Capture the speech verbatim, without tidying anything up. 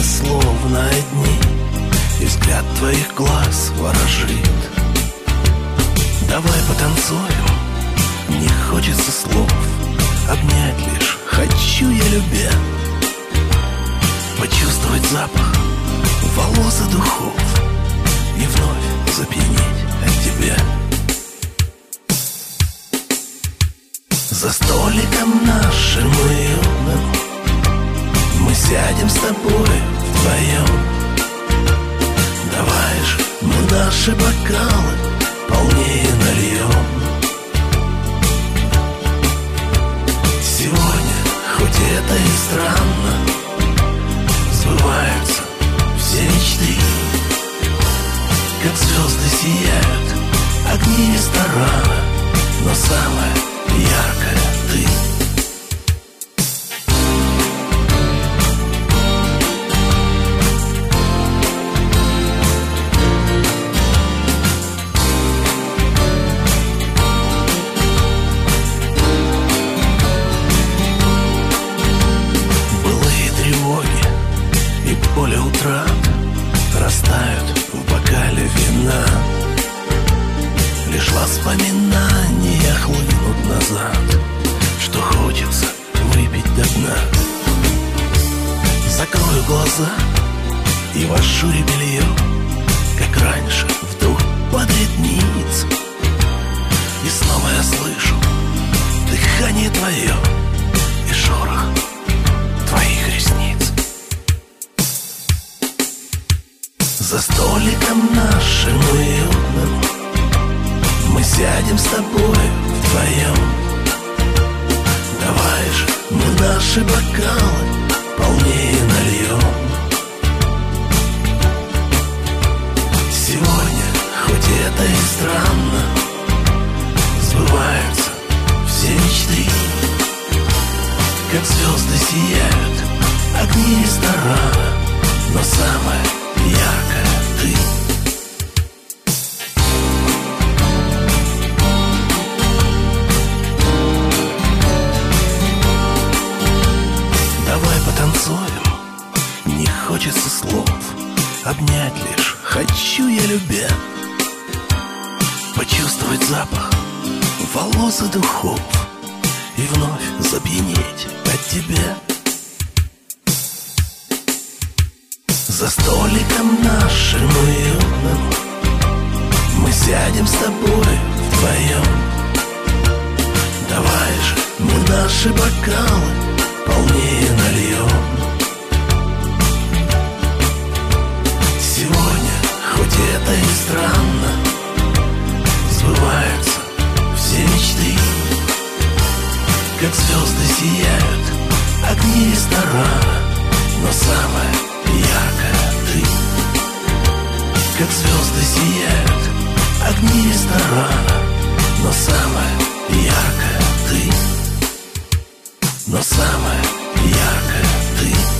словно одни, и взгляд твоих глаз ворожит. Давай потанцуем, не хочется слов, обнять лишь хочу я, любя. Почувствовать запах волос и духов и вновь запьянеть от тебя. За столиком нашим уютным мы сядем с тобой вдвоем. Давай же мы наши бокалы полнее нальем. Сегодня, хоть это и странно, сбываются все мечты. Как звезды сияют огни ресторана, но самое яркое ты. Былые тревоги и поле утрат растают в бокале вина. Лишь воспоминания хлынут назад, что хочется выпить до дна. Закрою глаза и в ажуре белье, как раньше, вдруг подряднится. И снова я слышу дыхание твое и шорох твоих ресниц. За столиком нашим уютным мы сядем с тобой вдвоем. Давай же мы наши бокалы полнее нальем. Сегодня, хоть это и странно, сбываются все мечты. Как звезды сияют огни ресторана, но самое яркое ты. Танцуем, не хочется слов, обнять лишь хочу я, любя. Почувствовать запах волос и духов и вновь запьянеть от тебя. За столиком нашим уютным мы сядем с тобой вдвоем. Давай же мы наши бокалы полнее нальем. Сегодня, хоть это и странно, сбываются все мечты. Как звезды сияют огни ресторана, но самое яркое ты. Как звезды сияют огни ресторана, но самое яркое ты. Но самое яркое ты.